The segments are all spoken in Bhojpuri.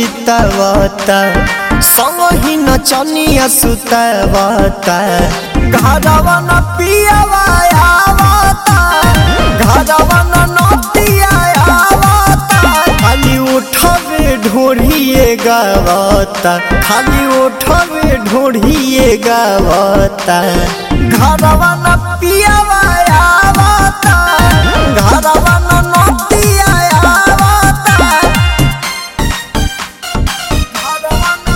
बितावता संग ही नचनिया सुतावता घरवा न पियावा आवता घरवा न नतिया आवता खाली उठवे ढोढ़िए गावता खाली उठवे ढोढ़िए गावता घरवा न पियावा आवता घरवा न नतिया आवता घरवा न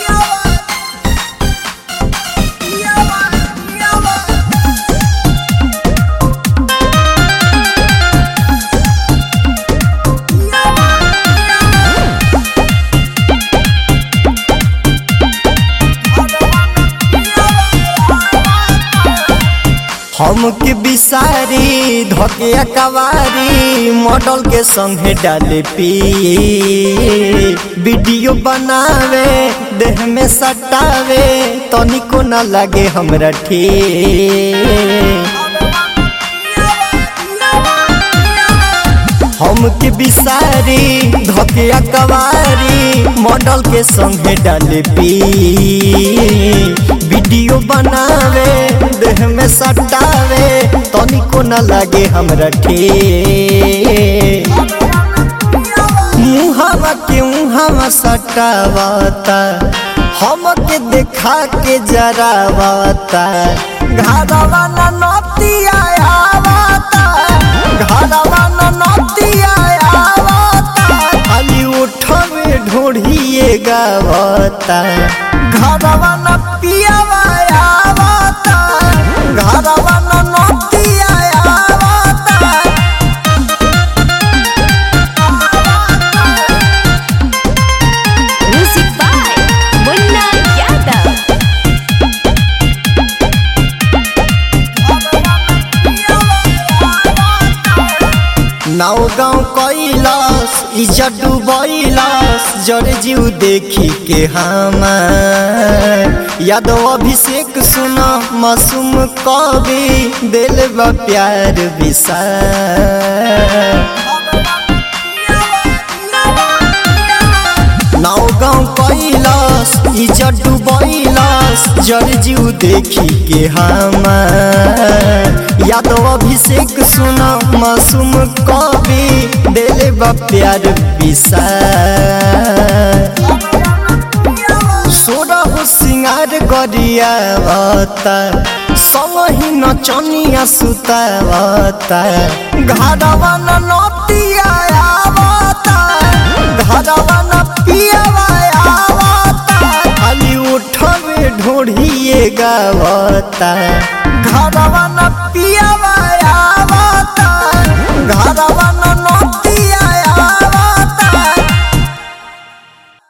हमके बिसारी धके कवारी मॉडल के संगे डाले पी वीडियो बनावे देह में सटावे तनिको न लगे हमरा ठीक हमके बिसारी धके कवारी मॉडल के संगे डाले पी वीडियो बनावे देह में सटावे तनिको न लगे हमरा ठीक मुहावा के मुहावा सटावता हमके देखा के जरावता घरवा न नतिया आवता घरवा न नतिया आवता खाली उठवे ढोढ़िए गावता घरवा न पियावा आवता घरवा न नतिया आवता म्यूजिक बाय मुन्ना यादव। नाव गाँव कैलाश इज्जत डूबैलाश जड़ जीव देखी के हमार यादव अभिषेक सुना मासूम कवि दिल बा प्यार विसार नाव गाँव कैलाश इज्जत डूबैलाश जड़ जीव देखी के हमार यादव अभिषेक सुना मासूम कवि दिल बा प्यार विसार सोरा हो सिंगार गरियावता संग ही नचनिया सुतावता घरवा न नतिया आवता घरवा न पियावा आवता खाली उठवे ढोढ़िए गावता घरवा न पियावा आवता घरवा